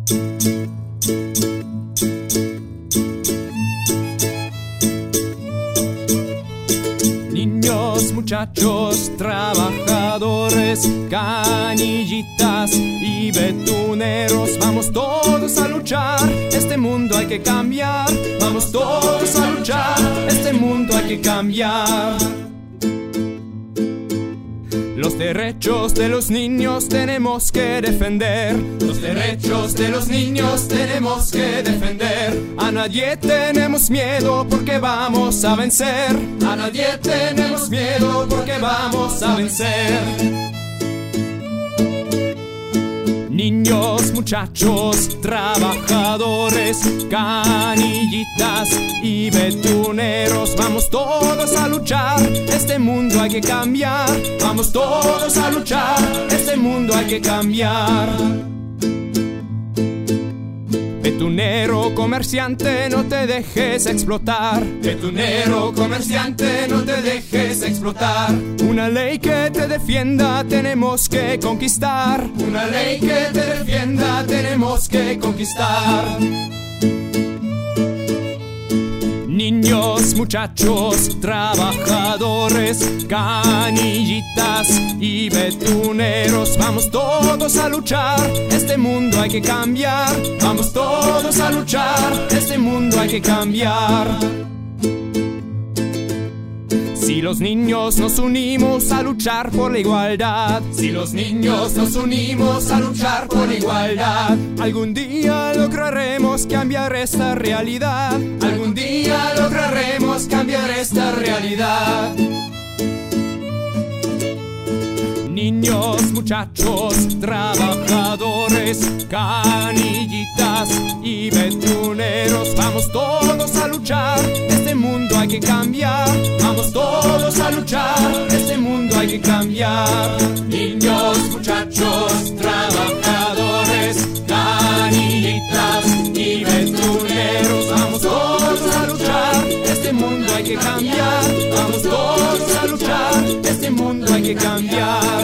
Niños, muchachos, trabajadores, canillitas y betuneros, vamos todos a luchar, este mundo hay que cambiar. Vamos todos a luchar, este mundo hay que cambiar. Los derechos de los niños tenemos que defender. Los derechos de los niños tenemos que defender. A nadie tenemos miedo porque vamos a vencer. A nadie tenemos miedo porque vamos a vencer. Niños, muchachos, trabajadores, canillitas y betuneros, vamos todos a luchar, este mundo hay que cambiar. Vamos todos a luchar, este mundo hay que cambiar. Betunero, comerciante, no te dejes explotar. Betunero, comerciante, no te dejes explotar. Una ley que te defienda tenemos que conquistar. Una ley que te defienda tenemos que conquistar. Niños, muchachos, trabajadores, canillitas y betuneros, vamos todos a luchar, este mundo hay que cambiar. Vamos todos a luchar, este mundo hay que cambiar. Si los niños nos unimos a luchar por la igualdad, si los niños nos unimos a luchar por la igualdad, algún día lograremos cambiar esta realidad. Algún día lograremos cambiar esta realidad. Niños, muchachos, trabajadores, canillitas y betuneros, vamos todos a luchar, este mundo hay que cambiar. Vamos todos a luchar, este mundo hay que cambiar. Niños, muchachos, trabajadores, canillitas y betuneros, vamos todos a luchar, este mundo hay que cambiar. Vamos todos a luchar, este mundo hay que cambiar.